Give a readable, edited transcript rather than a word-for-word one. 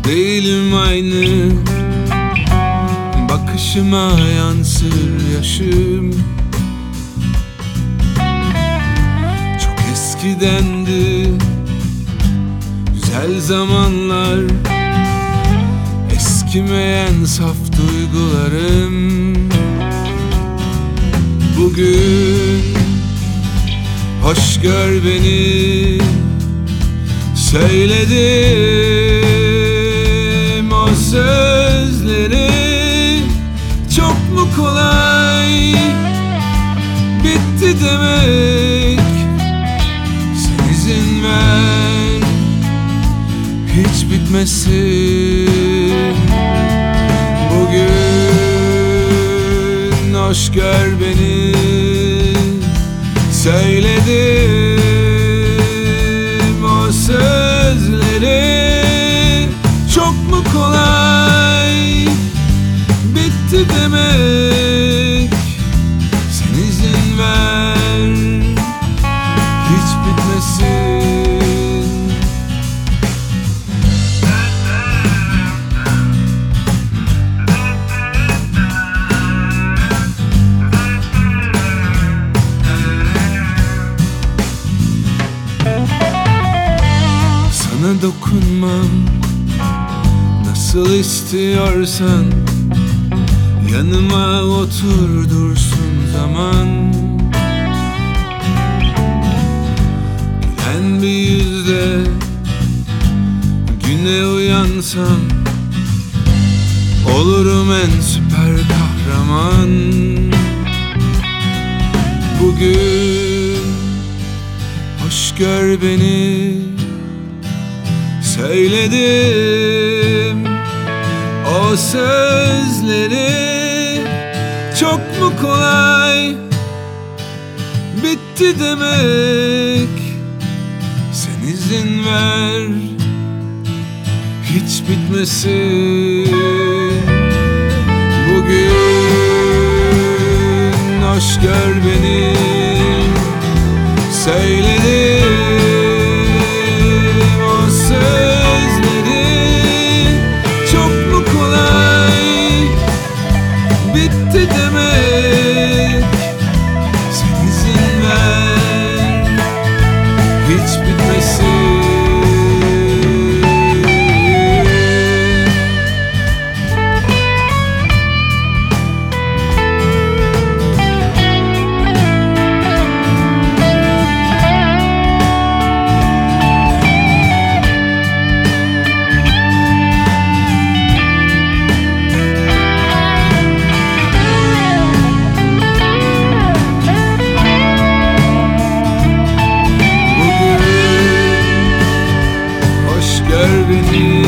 Değilim aynı, bakışıma yansır yaşım. Çok eskidendi güzel zamanlar, eskimeyen saf duygularım. Bugün hoş gör beni, söyledim o sözleri. Çok mu kolay bitti demek? Sen izin ver hiç bitmesin. Bugün hoş gör beni, söyledim o sözleri. Çok mu kolay bitti demek? Sen izin ver hiç bitmesin. Sana dokunmam, nasıl istiyorsan yanıma otur dursun zaman. Gülen bir yüzle güne uyansam, olurum en süper kahraman. Bugün hoş gör beni, söyledim o sözleri. Çok mu kolay bitti demek? Sen izin ver hiç bitmesin. Bugün hoş gör beni, söyledim o sözleri. Çok mu kolay bitti demek? Sen izin ver hiç bitmesin. Gör beni,